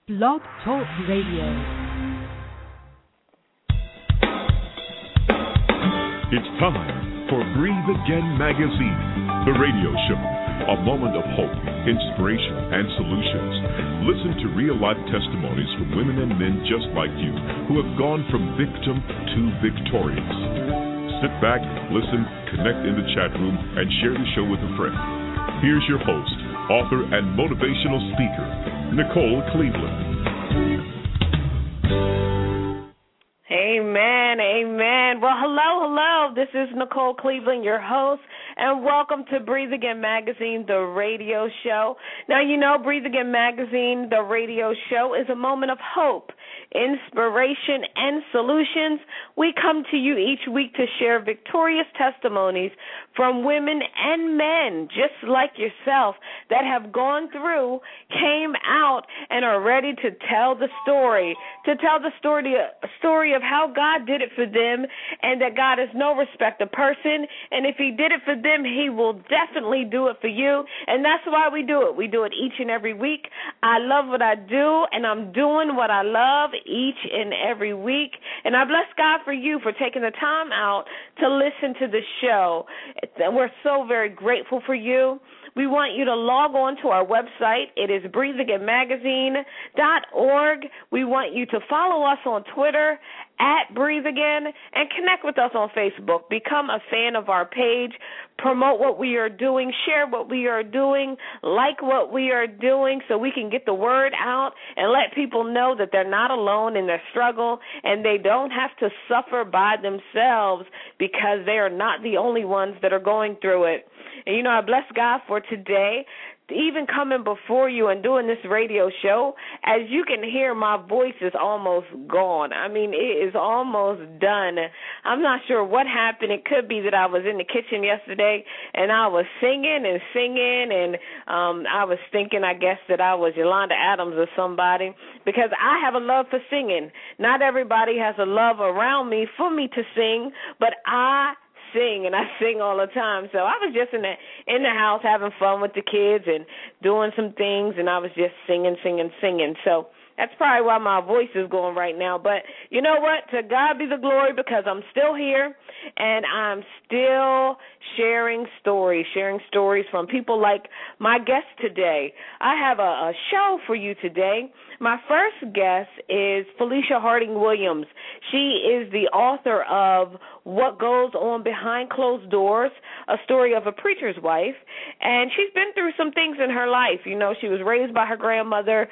Blog Talk Radio. It's time for Breathe Again Magazine, the radio show. A moment of hope, inspiration, and solutions. Listen to real-life testimonies from women and men just like you who have gone from victim to victorious. Sit back, listen, connect in the chat room, and share the show with a friend. Here's your host, author, and motivational speaker, Nicole Cleveland. Amen, amen. Well, hello. This is Nicole Cleveland, your host, and welcome to Breathe Again Magazine, the radio show. Now, you know, Breathe Again Magazine, the radio show, is a moment of hope, inspiration, and solutions. We come to you each week to share victorious testimonies from women and men just like yourself that have gone through, came out, and are ready to tell the story, of how God did it for them, and that God is no respecter of person, and if he did it for them, he will definitely do it for you, and that's why we do it. We do it each and every week. I love what I do, and I'm doing what I love each and every week, and I bless God for you for taking the time out to listen to the show. We're so very grateful for you. We want you to log on to our website. It is breatheagainmagazine.org. We want you to follow us on Twitter at Breathe Again and connect with us on Facebook. Become a fan of our page. Promote what we are doing. Share what we are doing. Like what we are doing so we can get the word out and let people know that they're not alone in their struggle and they don't have to suffer by themselves because they are not the only ones that are going through it. And, you know, I bless God for today, even coming before you and doing this radio show. As you can hear, my voice is almost gone. I mean, it is almost done. I'm not sure what happened. It could be that I was in the kitchen yesterday and I was singing, and I was thinking, I guess, that I was Yolanda Adams or somebody, because I have a love for singing. Not everybody has a love around me for me to sing, but I sing, and I sing all the time. So I was just in the house having fun with the kids and doing some things, and I was just singing. So that's probably why my voice is going right now. But you know what? To God be the glory, because I'm still here, and I'm still sharing stories from people like my guest today. I have a show for you today. My first guest is Felicia Harding Williams. She is the author of What Goes On Behind Closed Doors, a story of a preacher's wife, and she's been through some things in her life. You know, she was raised by her grandmother.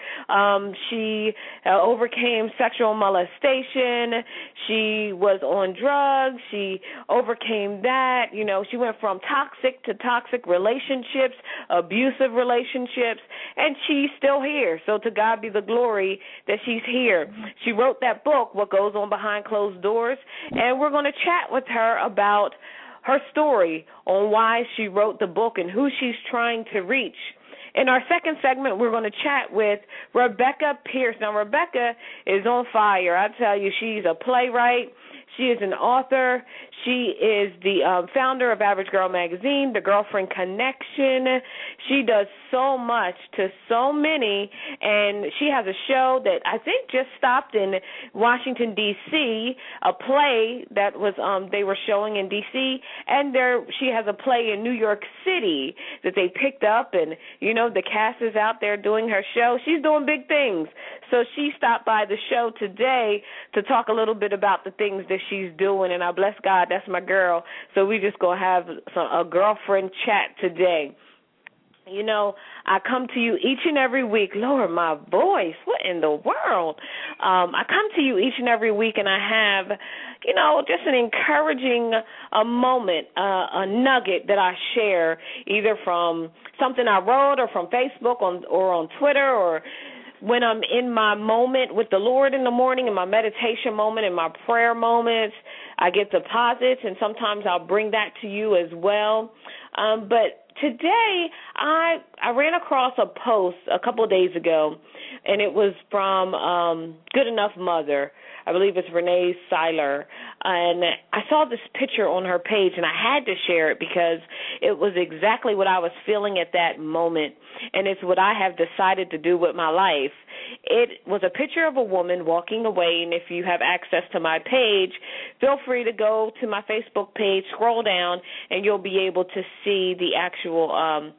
She overcame sexual molestation. She was on drugs. She overcame that. You know, she went from toxic to toxic relationships, abusive relationships, and she's still here. So to God be the glory that she's here. She wrote that book, What Goes On Behind Closed Doors, and we're going to chat with her about her story on why she wrote the book and who she's trying to reach. In our second segment, we're going to chat with Rebecca Pierce. Now, Rebecca is on fire. I tell you, she's a playwright. She is an author. She is the founder of Average Girl Magazine, The Girlfriend Connection. She does so much to so many, and she has a show that I think just stopped in Washington, D.C., a play that was they were showing in D.C., and she has a play in New York City that they picked up, and, you know, the cast is out there doing her show. She's doing big things. So she stopped by the show today to talk a little bit about the things that she's doing, and I bless God, that's my girl. So we just going to have a girlfriend chat today. You know, I come to you each and every week. Lord, my voice, what in the world? I come to you each and every week, and I have, you know, just an encouraging moment, a nugget that I share either from something I wrote or from Facebook or on Twitter, or when I'm in my moment with the Lord in the morning, in my meditation moment, in my prayer moments. I get deposits, and sometimes I'll bring that to you as well. But today I ran across a post a couple of days ago, and it was from Good Enough Mother. I believe it's Renee Seiler. And I saw this picture on her page, and I had to share it because it was exactly what I was feeling at that moment, and it's what I have decided to do with my life. It was a picture of a woman walking away, and if you have access to my page, feel free to go to my Facebook page, scroll down, and you'll be able to see the actual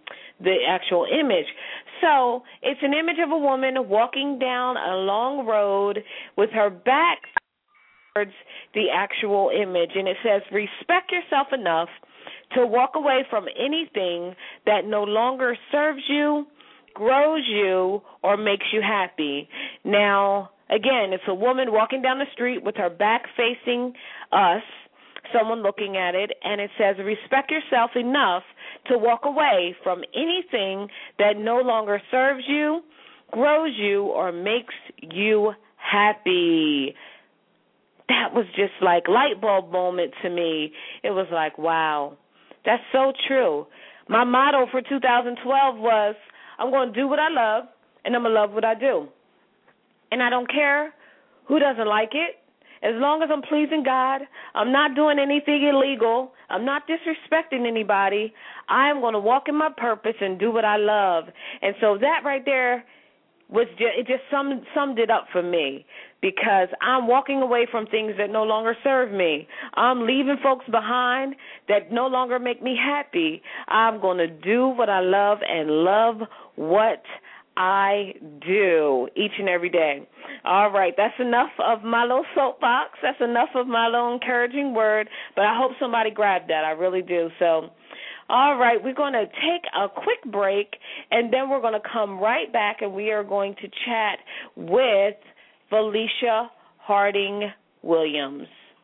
image. So it's an image of a woman walking down a long road with her back towards the actual image, and it says, respect yourself enough to walk away from anything that no longer serves you, grows you, or makes you happy. Now, again, it's a woman walking down the street with her back facing us, someone looking at it, and it says, respect yourself enough to walk away from anything that no longer serves you, grows you, or makes you happy. That was just like light bulb moment to me. It was like, wow, that's so true. My motto for 2012 was, I'm going to do what I love, and I'm going to love what I do. And I don't care who doesn't like it. As long as I'm pleasing God, I'm not doing anything illegal, I'm not disrespecting anybody, I'm going to walk in my purpose and do what I love. And so that right there was just summed it up for me, because I'm walking away from things that no longer serve me. I'm leaving folks behind that no longer make me happy. I'm going to do what I love and love what I do each and every day. All right, that's enough of my little soapbox. That's enough of my little encouraging word, but I hope somebody grabbed that. I really do. So, all right, we're going to take a quick break, and then we're going to come right back, and we are going to chat with Felicia Harding Williams.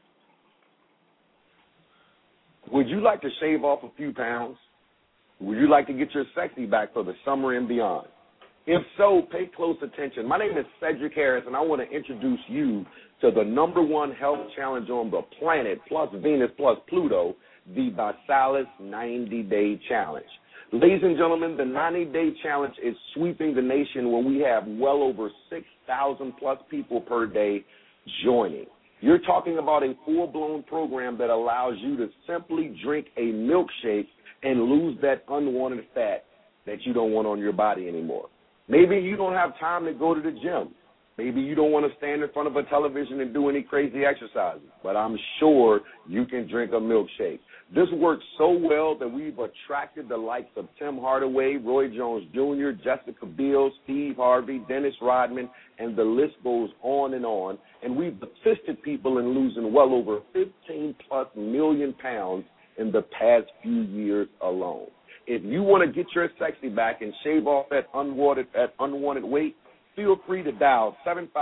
Would you like to shave off a few pounds? Would you like to get your sexy back for the summer and beyond? If so, pay close attention. My name is Cedric Harris, and I want to introduce you to the #1 health challenge on the planet, plus Venus, plus Pluto, the ViSalus 90-Day Challenge. Ladies and gentlemen, the 90-Day Challenge is sweeping the nation when we have well over 6,000-plus people per day joining. You're talking about a full-blown program that allows you to simply drink a milkshake and lose that unwanted fat that you don't want on your body anymore. Maybe you don't have time to go to the gym. Maybe you don't want to stand in front of a television and do any crazy exercises, but I'm sure you can drink a milkshake. This works so well that we've attracted the likes of Tim Hardaway, Roy Jones Jr., Jessica Biel, Steve Harvey, Dennis Rodman, and the list goes on, and we've assisted people in losing well over 15-plus million pounds in the past few years alone. If you want to get your sexy back and shave off that unwanted weight, feel free to dial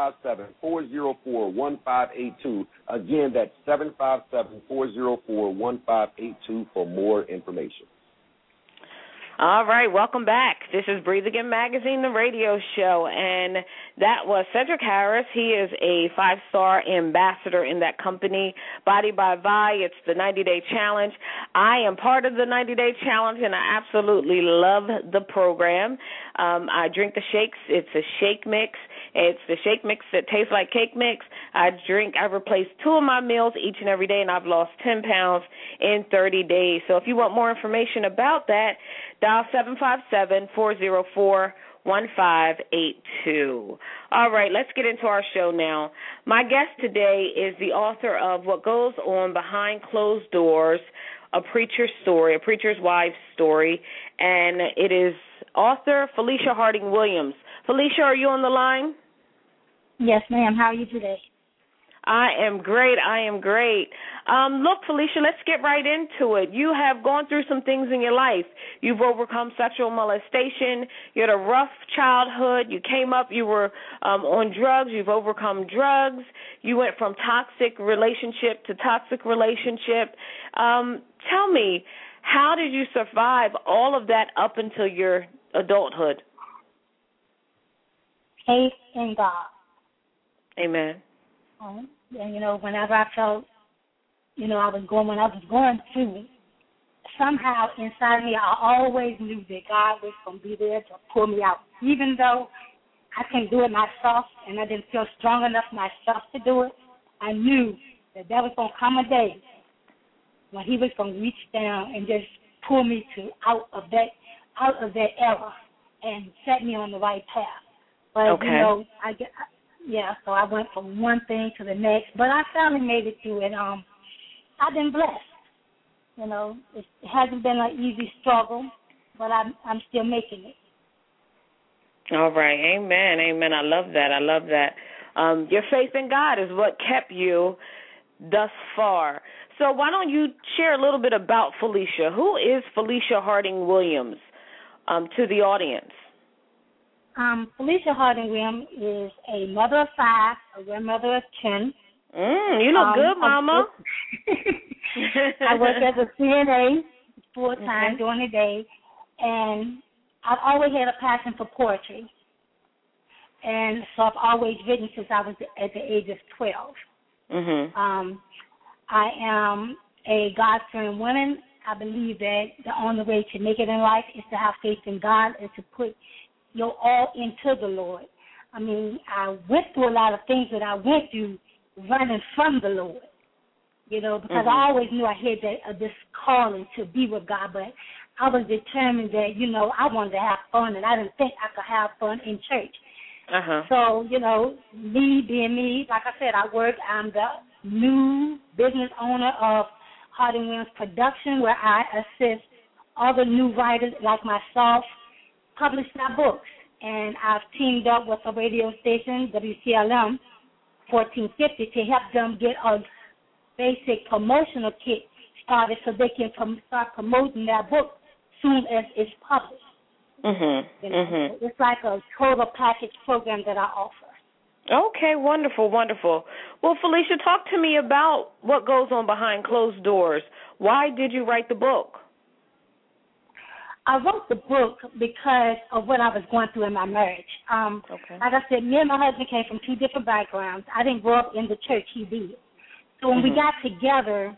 757-404-1582. Again, that's 757-404-1582 for more information. All right, welcome back. This is Breathe Again Magazine, the radio show, and that was Cedric Harris. He is a 5-star ambassador in that company, Body by Vi. It's the 90-Day Challenge. I am part of the 90-Day Challenge, and I absolutely love the program. I drink the shakes. It's a shake mix. It's the shake mix that tastes like cake mix. I replace 2 of my meals each and every day, and I've lost 10 pounds in 30 days. So if you want more information about that, dial 757-404-1582. All right, let's get into our show now. My guest today is the author of What Goes On Behind Closed Doors, a preacher's story, a preacher's wife's story, and it is author Felicia Harding Williams. Felicia, are you on the line? Yes, ma'am. How are you today? I am great. Look, Felicia, let's get right into it. You have gone through some things in your life. You've overcome sexual molestation. You had a rough childhood. You came up, you were on drugs. You've overcome drugs. You went from toxic relationship to toxic relationship. Tell me, how did you survive all of that up until your adulthood? Faith in God. Amen. And, whenever I felt, I was going through somehow inside me, I always knew that God was going to be there to pull me out. Even though I couldn't do it myself and I didn't feel strong enough myself to do it, I knew that there was going to come a day when he was going to reach down and just pull me out of that era and set me on the right path. But, you know, so I went from one thing to the next. But I finally made it through it. I've been blessed. You know, it hasn't been an easy struggle, but I'm still making it. All right. Amen. Amen. I love that. Your faith in God is what kept you thus far. So why don't you share a little bit about Felicia? Who is Felicia Harding Williams to the audience? Felicia Harding Williams is a mother of 5, a grandmother of 10. You look good, Mama. I work as a CNA full-time during the day, and I've always had a passion for poetry. And so I've always written since I was at the age of 12. I am a God-fearing woman. I believe that the only way to make it in life is to have faith in God and to put your all into the Lord. I mean, I went through a lot of things that I went through running from the Lord, you know, because I always knew I had this calling to be with God, but I was determined that, you know, I wanted to have fun, and I didn't think I could have fun in church. So, you know, me being me, like I said, I'm the new business owner of Harding Williams Production, where I assist other new writers like myself publish their books. And I've teamed up with a radio station, WCLM 1450, to help them get a basic promotional kit started so they can start promoting their book soon as it's published. You know? It's like a total package program that I offer. Okay, wonderful, wonderful. Well, Felicia, talk to me about what goes on behind closed doors. Why did you write the book? I wrote the book because of what I was going through in my marriage. Like I said, me and my husband came from 2 different backgrounds. I didn't grow up in the church, he did. So when we got together,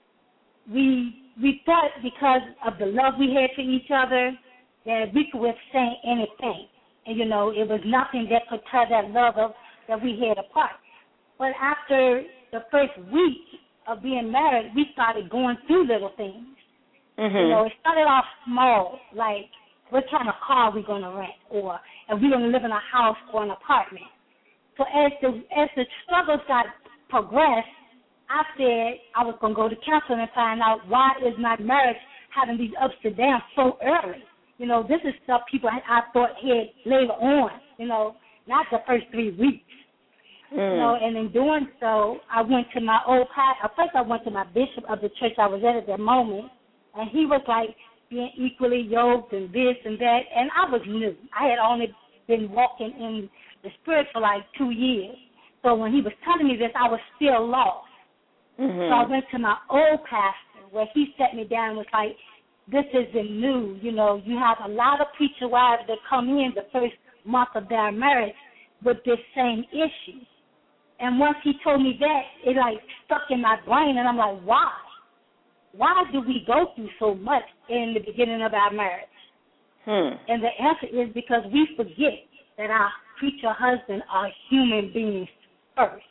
we thought because of the love we had for each other that we could withstand anything. And, you know, it was nothing that could tear that love up that we had apart. But after the first week of being married, we started going through little things. You know, it started off small, like what kind of car are we going to rent, or if we're going to live in a house or an apartment. So as the struggles got progressed, I said I was going to go to counseling and find out why is my marriage having these ups and downs so early. You know, this is stuff people I thought had later on, you know, not the first 3 weeks. You know, and in doing so, I went to my old pastor. First I went to my bishop of the church I was at that moment, and he was like being equally yoked and this and that, and I was new. I had only been walking in the Spirit for like 2 years. So when he was telling me this, I was still lost. So I went to my old pastor where he sat me down and was like, this isn't new. You know, you have a lot of preacher wives that come in the first month of their marriage with this same issue. And once he told me that, it like stuck in my brain, and I'm like, why? Why do we go through so much in the beginning of our marriage? And the answer is because we forget that our preacher husband are human beings first.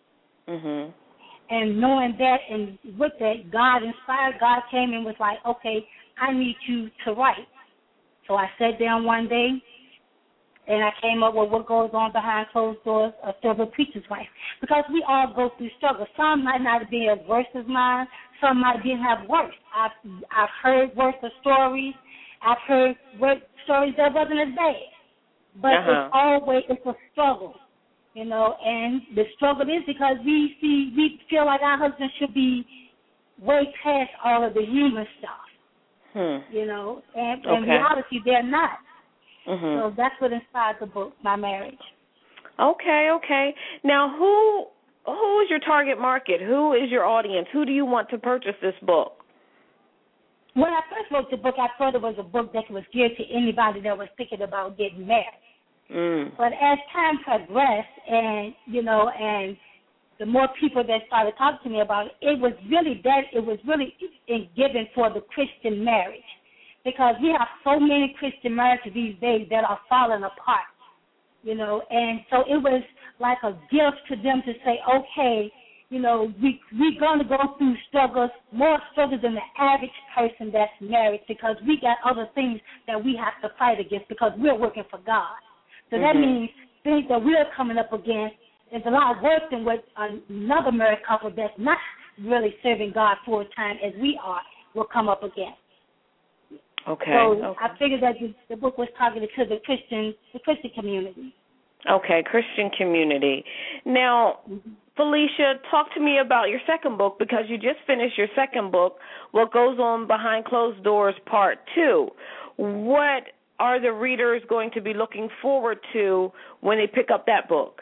And knowing that and with that, God inspired, God came and was like, okay, I need you to write. So I sat down one day, and I came up with what goes on behind closed doors, a stubborn preacher's wife. Because we all go through struggles. Some might not be as worse as mine. Some might didn't have worse. I've heard worse of stories. I've heard stories that wasn't as bad. But it's a struggle, you know. And the struggle is because we feel like our husbands should be way past all of the human stuff, you know. And in reality, they're not. So that's what inspired the book, My Marriage. Okay. Now, who is your target market? Who is your audience? Who do you want to purchase this book? When I first wrote the book, I thought it was a book that was geared to anybody that was thinking about getting married. But as time progressed and, you know, and the more people that started talking to me about it, it was really given for the Christian marriage, because we have so many Christian marriages these days that are falling apart, you know, and so it was like a gift to them to say, okay, you know, we're going to go through struggles, more struggles than the average person that's married, because we got other things that we have to fight against because we're working for God. So that means things that we're coming up against is a lot worse than what another married couple that's not really serving God full time as we are will come up against. Okay. So I figured that the book was targeted to the Christian community. Okay, Christian community. Now, Felicia, talk to me about your second book, because you just finished your second book, What Goes On Behind Closed Doors, Part 2. What are the readers going to be looking forward to when they pick up that book?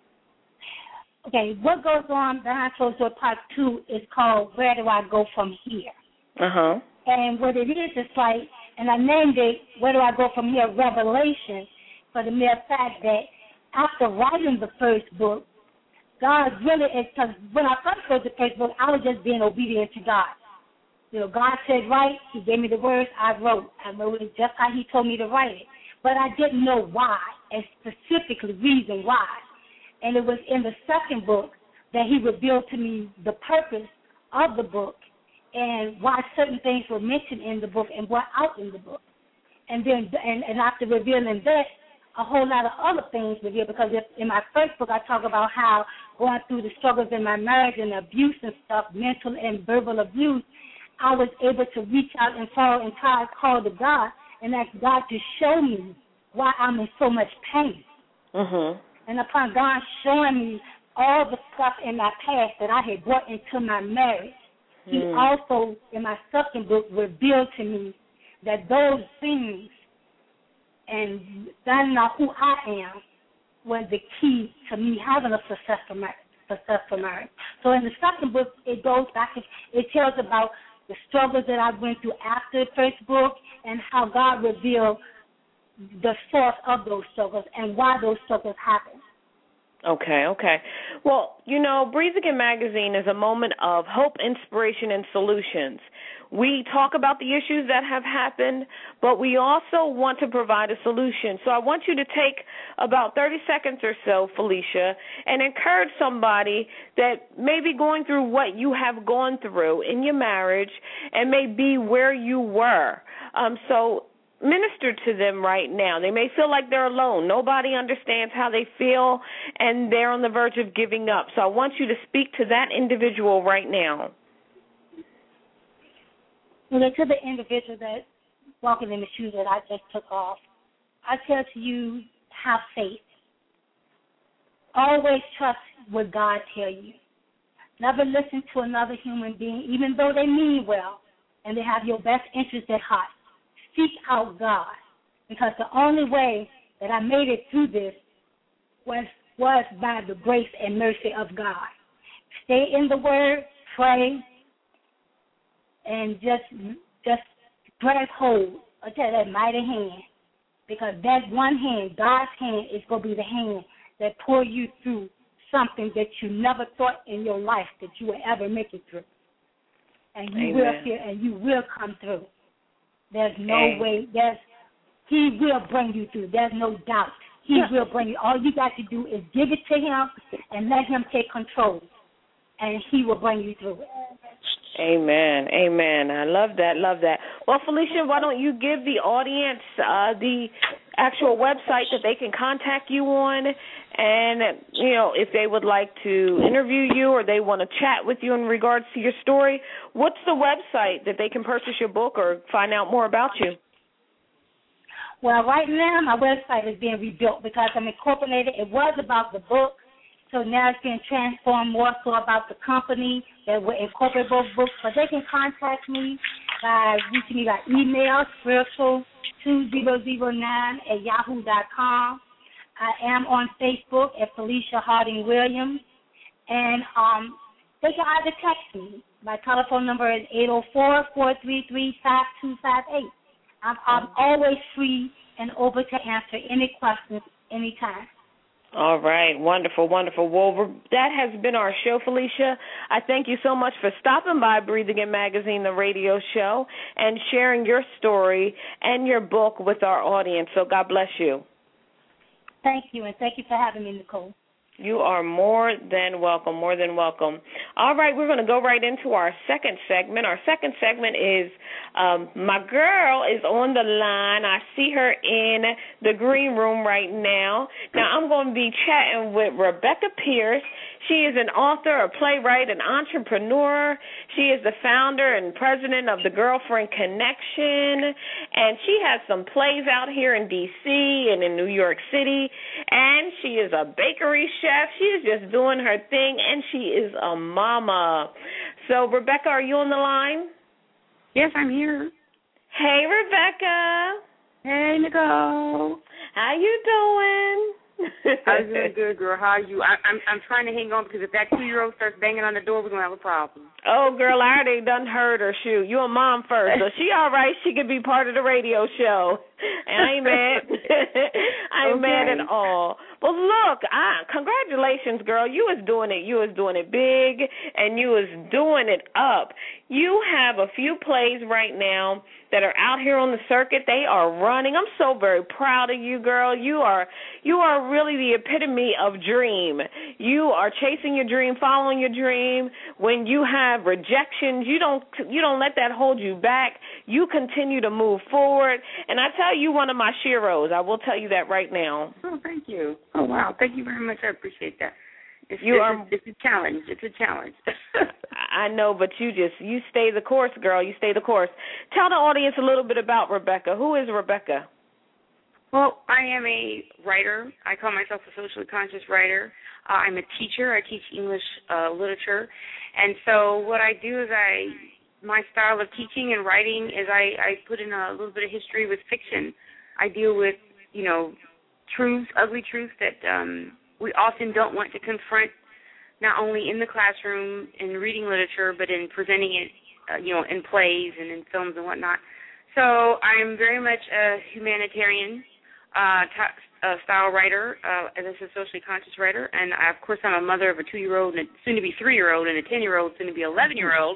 Okay, What Goes On Behind Closed Doors, Part 2 is called Where Do I Go From Here? Uh-huh. And what it is, it's like, and I named it Where Do I Go From Here, Revelation, for the mere fact that after writing the first book, God really, because when I first wrote the first book, I was just being obedient to God. You know, God said write, He gave me the words, I wrote it just how He told me to write it. But I didn't know why, and specifically reason why. And it was in the second book that He revealed to me the purpose of the book and why certain things were mentioned in the book and were out in the book. And then, and after revealing that, a whole lot of other things were here, because in my first book I talk about how going through the struggles in my marriage and abuse and stuff, mental and verbal abuse, I was able to reach out and call to God and ask God to show me why I'm in so much pain. Mm-hmm. And upon God showing me all the stuff in my past that I had brought into my marriage, He also, in my second book, revealed to me that those things and finding out who I am was the key to me having a successful marriage. So in the second book, it goes back, it tells about the struggles that I went through after the first book and how God revealed the source of those struggles and why those struggles happened. Okay. Well, you know, Breathe Again magazine is a moment of hope, inspiration, and solutions. We talk about the issues that have happened, but we also want to provide a solution. So I want you to take about 30 seconds or so, Felicia, and encourage somebody that may be going through what you have gone through in your marriage and may be where you were. So minister to them right now. They may feel like they're alone. Nobody understands how they feel, and they're on the verge of giving up. So I want you to speak to that individual right now. Well, to the individual that's walking in the shoes that I just took off, I tell to you, have faith. Always trust what God tells you. Never listen to another human being, even though they mean well and they have your best interest at heart. Seek out God, because the only way that I made it through this was by the grace and mercy of God. Stay in the Word, pray, and just grab hold of that mighty hand, because that one hand, God's hand, is going to be the hand that pull you through something that you never thought in your life that you would ever make it through. And you will feel, and you will come through. There's no way. He will bring you through. There's no doubt. He will bring you. All you got to do is give it to Him and let Him take control, and He will bring you through it. Amen. I love that. Well, Felicia, why don't you give the audience the actual website that they can contact you on, and, you know, if they would like to interview you or they want to chat with you in regards to your story, what's the website that they can purchase your book or find out more about you? Well, right now my website is being rebuilt because I'm incorporated. It was about the book, so now it's being transformed more so about the company that will incorporate both books. But they can contact me by reaching me by email, spiritual2009@yahoo.com. I am on Facebook at Felicia Harding Williams, and they can either text me. My telephone number is 804-433-5258. I'm always free and open to answer any questions anytime. All right. Wonderful, wonderful. Well, that has been our show, Felicia. I thank you so much for stopping by Breathe Again Magazine, the radio show, and sharing your story and your book with our audience. So God bless you. Thank you, and thank you for having me, Nicole. You are more than welcome, more than welcome. All right, we're going to go right into our second segment. Our second segment is my girl is on the line. I see her in the green room right now. Now, I'm going to be chatting with Rebecca Pierce. She is an author, a playwright, an entrepreneur. She is the founder and president of the Girlfriend Connection, and she has some plays out here in D.C. and in New York City, and she is a bakery chef. She is just doing her thing, and she is a mama. So, Rebecca, are you on the line? Yes, I'm here. Hey, Rebecca. Hey, Nicole. How you doing? I'm doing good, girl. How are you? I'm trying to hang on because if that 2-year-old starts banging on the door, we're going to have a problem. Oh, girl, I already done heard her. Shoot, you a mom first. So she all right. She could be part of the radio show. And I ain't mad. I ain't mad at all. Well, look, congratulations, girl. You was doing it. You was doing it big, and you was doing it up. You have a few plays right now that are out here on the circuit. They are running. I'm so very proud of you, girl. You are really the epitome of dream. You are chasing your dream, following your dream. When you have rejections, you don't let that hold you back. You continue to move forward. And I tell you, one of my sheroes. I will tell you that right now. Oh, thank you. Oh, wow. Thank you very much. I appreciate that. It's a challenge. It's a challenge. I know, but you stay the course, girl. You stay the course. Tell the audience a little bit about Rebecca. Who is Rebecca? Well, I am a writer. I call myself a socially conscious writer. I'm a teacher. I teach English literature. And so what I do is my style of teaching and writing is I put in a little bit of history with fiction. I deal with, truths, ugly truths that we often don't want to confront, not only in the classroom in reading literature, but in presenting it, in plays and in films and whatnot. So I'm very much a humanitarian style writer, as a socially conscious writer, and of course I'm a mother of a 2-year-old and a soon-to-be 3-year-old and a 10-year-old, soon-to-be 11-year-old,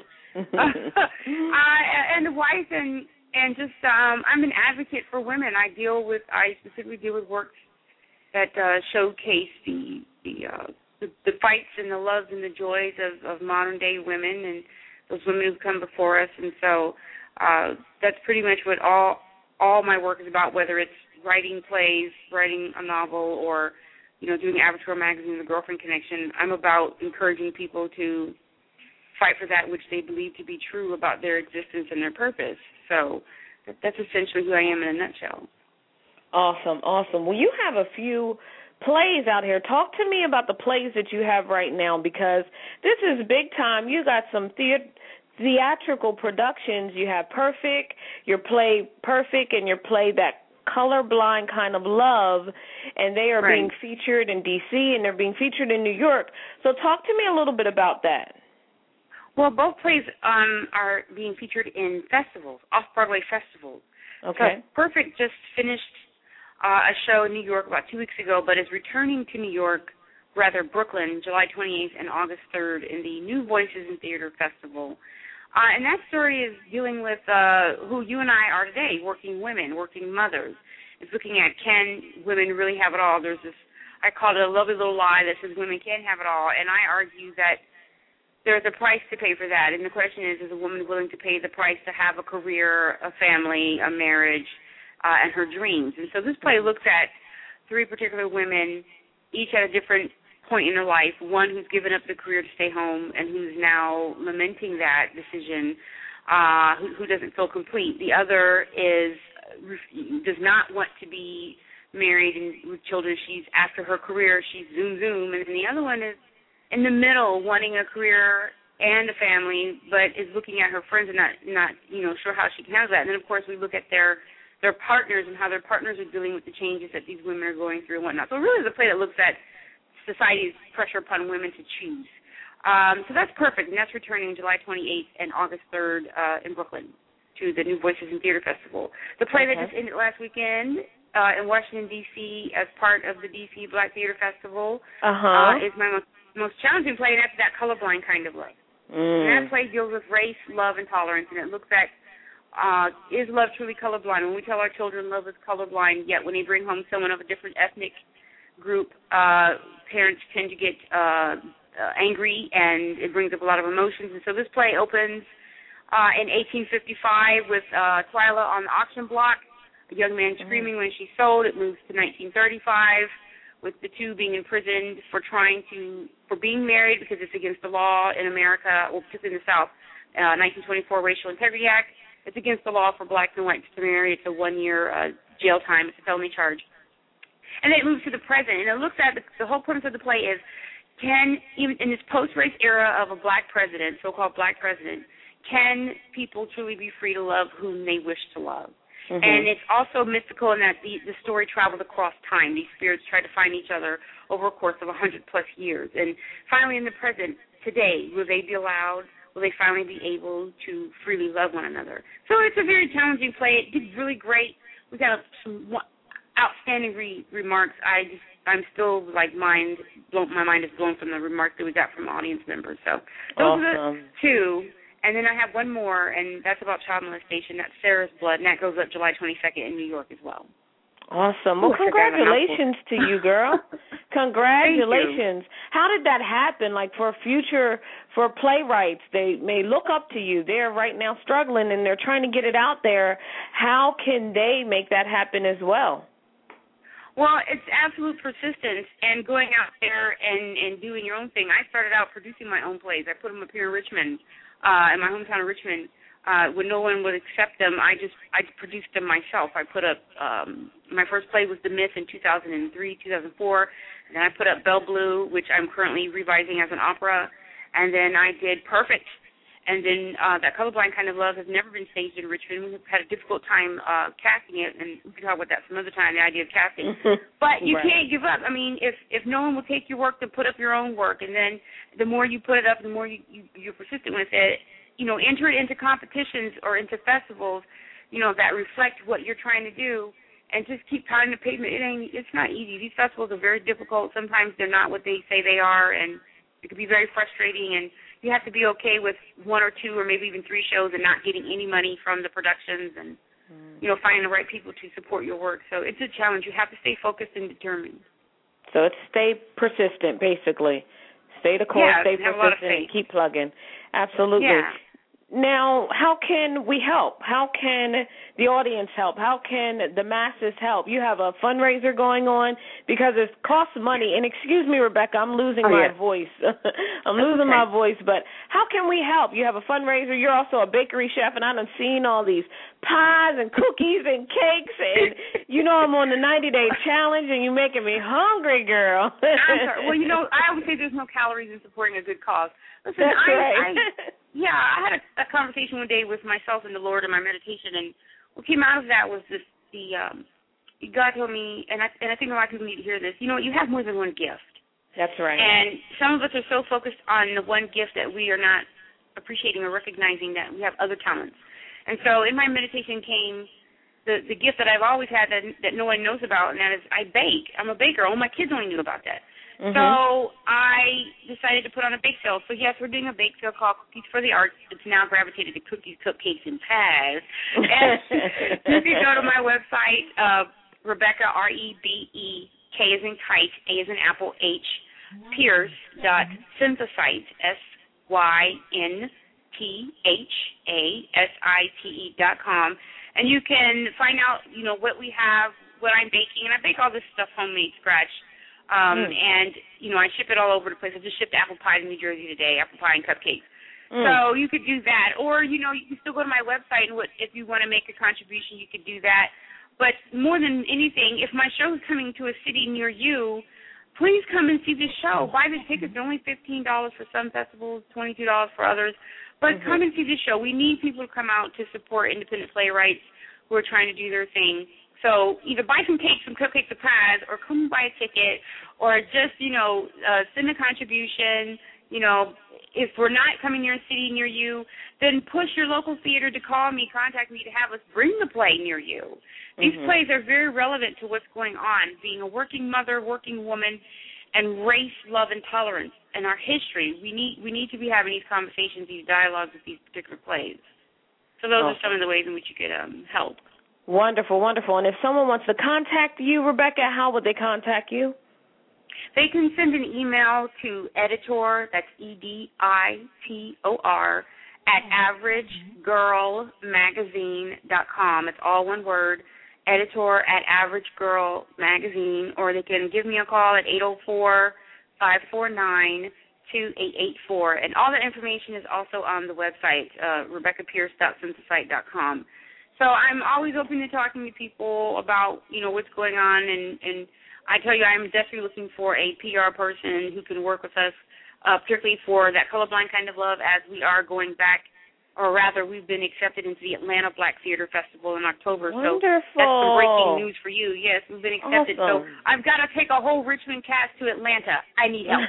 and a wife, and just I'm an advocate for women. I specifically deal with works that showcase the fights and the loves and the joys of modern day women and those women who've come before us, and so that's pretty much what all my work is about, whether it's writing plays, writing a novel, or doing Avatar Magazine, The Girlfriend Connection. I'm about encouraging people to fight for that which they believe to be true about their existence and their purpose. So that's essentially who I am in a nutshell. Awesome, awesome. Well, you have a few plays out here. Talk to me about the plays that you have right now, because this is big time. You got some theatrical productions. You have Perfect, your play Perfect, and your play That Colorblind Kind of Love, and they are being featured in D.C. and they're being featured in New York. So talk to me a little bit about that. Well, both plays are being featured in festivals, off-Broadway festivals. Okay. So Perfect just finished a show in New York about 2 weeks ago, but is returning to Brooklyn, July 28th and August 3rd in the New Voices in Theater Festival. And that story is dealing with who you and I are today, working women, working mothers. It's looking at, can women really have it all? There's this, I call it a lovely little lie that says women can't have it all, and I argue that there's a price to pay for that, and the question is a woman willing to pay the price to have a career, a family, a marriage, and her dreams? And so this play looks at 3 particular women, each at a different point in her life, one who's given up the career to stay home and who's now lamenting that decision, who doesn't feel complete. The other does not want to be married and with children. She's after her career. She's zoom. And then the other one is in the middle, wanting a career and a family, but is looking at her friends and not sure how she can have that. And then, of course, we look at their partners and how their partners are dealing with the changes that these women are going through and whatnot. So really it's a play that looks at society's pressure upon women to choose. So that's Perfect, and that's returning July 28th and August 3rd in Brooklyn to the New Voices in Theater Festival. The play that just ended last weekend in Washington, D.C. as part of the D.C. Black Theater Festival. Is my most challenging play, and that's that Colorblind Kind of Love. And that play deals with race, love, and tolerance, and it looks at is love truly colorblind? When we tell our children love is colorblind, yet when they bring home someone of a different ethnic group, parents tend to get angry, and it brings up a lot of emotions. And so this play opens in 1855 with Twyla on the auction block, a young man screaming when she's sold. It moves to 1935 with the two being imprisoned for being married because it's against the law in America, well, particularly in the South. 1924 Racial Integrity Act. It's against the law for blacks and whites to marry. It's a 1-year jail time. It's a felony charge. And then it moves to the present, and it looks at the whole premise of the play is, even in this post-race era of a black president, so-called black president, can people truly be free to love whom they wish to love? And it's also mystical in that the story traveled across time. These spirits try to find each other over a course of 100-plus years. And finally, in the present, today, will they be allowed, will they finally be able to freely love one another? So it's a very challenging play. It did really great. We got some outstanding remarks. I'm still like my mind is blown from the remarks that we got from audience members. So those are the two. And then I have one more, and that's about child molestation. That's Sarah's Blood, and that goes up July 22nd in New York as well. Awesome. Well, congratulations to you, girl. Congratulations. How did that happen? Like for playwrights, they may look up to you. They're right now struggling, and they're trying to get it out there. How can they make that happen as well? Well, it's absolute persistence and going out there and doing your own thing. I started out producing my own plays. I put them up here in Richmond. In my hometown of Richmond, when no one would accept them, I produced them myself. I put up, my first play was The Myth in 2003, 2004, and then I put up Belle Blue, which I'm currently revising as an opera, and then I did Perfect, and then that Colorblind Kind of Love has never been staged in Richmond. We've had a difficult time casting it, and we can talk about that some other time, the idea of casting. But you can't give up. I mean, if no one will take your work, then put up your own work, and then the more you put it up, the more you're persistent with it. Enter it into competitions or into festivals, that reflect what you're trying to do, and just keep pounding the pavement. It's not easy. These festivals are very difficult. Sometimes they're not what they say they are, and it can be very frustrating, and you have to be okay with 1 or 2 or maybe even 3 shows and not getting any money from the productions and, finding the right people to support your work. So it's a challenge. You have to stay focused and determined. So it's stay persistent, basically. Stay the course, stay persistent, and keep plugging. Absolutely. Yeah. Now, how can we help? How can the audience help? How can the masses help? You have a fundraiser going on because it costs money. And excuse me, Rebecca, I'm losing my voice. I'm losing my voice. But how can we help? You have a fundraiser. You're also a bakery chef, and I've seen all these pies and cookies and cakes. And I'm on the 90-day challenge, and you're making me hungry, girl. I'm sorry. Well, I always say there's no calories in supporting a good cause. Listen, I had a conversation one day with myself and the Lord in my meditation, and what came out of that was God told me, and I think a lot of people need to hear this. You have more than one gift. That's right. And some of us are so focused on the one gift that we are not appreciating or recognizing that we have other talents. And so in my meditation came the gift that I've always had that no one knows about, and that is I bake. I'm a baker. All my kids only knew about that. So I decided to put on a bake sale. So, yes, we're doing a bake sale called Cookies for the Arts. It's now gravitated to cookies, cupcakes, and pies. And you can go to my website, Rebecca, R-E-B-E-K as in kite, A as in apple, H, Pierce.synthesite, SYNTHASITE.com. And you can find out, what we have, what I'm baking. And I bake all this stuff homemade, scratch. And, I ship it all over the place. I just shipped apple pie to New Jersey today, apple pie and cupcakes. So you could do that. Or, you can still go to my website, and if you want to make a contribution, you could do that. But more than anything, if my show is coming to a city near you, please come and see this show. Buy the tickets. They're only $15 for some festivals, $22 for others. But come and see this show. We need people to come out to support independent playwrights who are trying to do their thing. So either buy some cakes, some cupcakes, or pies, or come buy a ticket, or just, send a contribution, if we're not coming near a city near you, then push your local theater to call me, contact me to have us bring the play near you. These plays are very relevant to what's going on, being a working mother, working woman, and race, love, and tolerance, and our history. We need to be having these conversations, these dialogues with these particular plays. So those are some of the ways in which you could help. Wonderful, wonderful. And if someone wants to contact you, Rebecca, how would they contact you? They can send an email to editor, that's EDITOR, at AverageGirlMagazine.com. It's all one word, editor at AverageGirlMagazine, or they can give me a call at 804-549-2884. And all that information is also on the website, RebeccaPierce.Synthesite.com. So I'm always open to talking to people about, what's going on, and I tell you, I'm definitely looking for a PR person who can work with us, particularly for that colorblind kind of love, as we are going back, or rather, we've been accepted into the Atlanta Black Theater Festival in October. Wonderful. So that's some breaking news for you. Yes, we've been accepted. Awesome. So I've got to take a whole Richmond cast to Atlanta. I need help.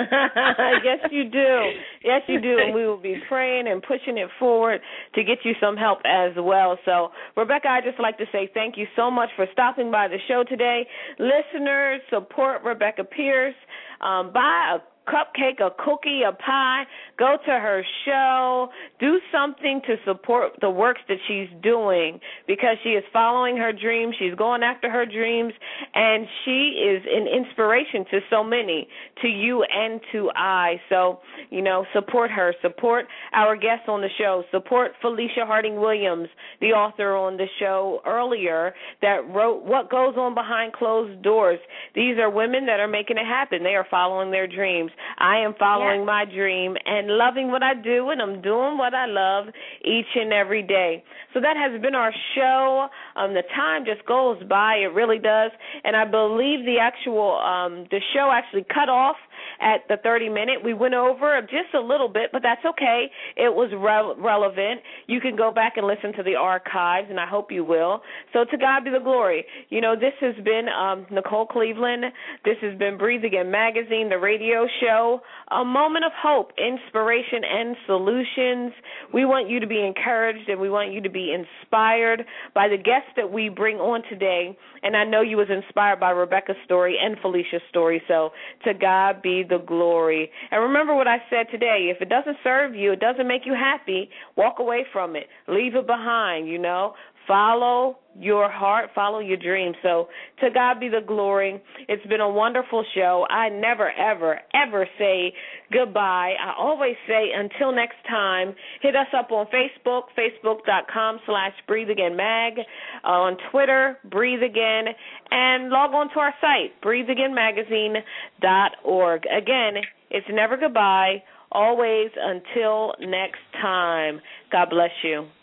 Yes, you do. Yes, you do. And we will be praying and pushing it forward to get you some help as well. So, Rebecca, I'd just like to say thank you so much for stopping by the show today. Listeners, support Rebecca Pierce. Buy a cupcake, a cookie, a pie, go to her show, do something to support the works that she's doing, because she is following her dreams, she's going after her dreams, and she is an inspiration to so many, to you and to I. So, support her, support our guests on the show, support Felicia Harding-Williams, the author on the show earlier that wrote What Goes On Behind Closed Doors. These are women that are making it happen. They are following their dreams. I am following my dream and loving what I do, and I'm doing what I love each and every day. So that has been our show. The time just goes by. It really does. And I believe the show actually cut off at the 30-minute. We went over just a little bit, but that's okay. It was relevant. You can go back and listen to the archives, and I hope you will. So to God be the glory. This has been Nicole Cleveland. This has been Breathe Again Magazine, the radio show, a moment of hope, inspiration, and solutions. We want you to be encouraged, and we want you to be inspired by the guests that we bring on today. And I know you was inspired by Rebecca's story and Felicia's story. So to God be the glory. And remember what I said today. If it doesn't serve you, it doesn't make you happy, walk away from it. Leave it behind, Follow your heart, follow your dreams. So to God be the glory. It's been a wonderful show. I never, ever, ever say goodbye. I always say until next time. Hit us up on Facebook, facebook.com/BreatheAgainMag, on Twitter, Breathe Again, and log on to our site, breatheagainmagazine.org. Again, it's never goodbye, always until next time. God bless you.